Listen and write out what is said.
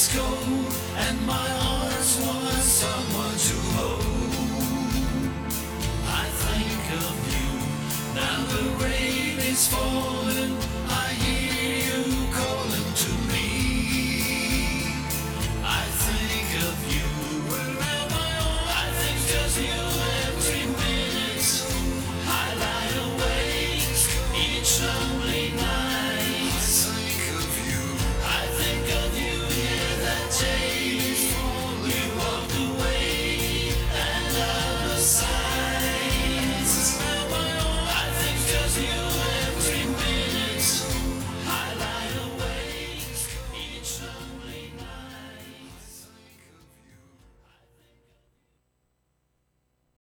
was cold and my arms want someone to hold. I think of you, now the rain is falling.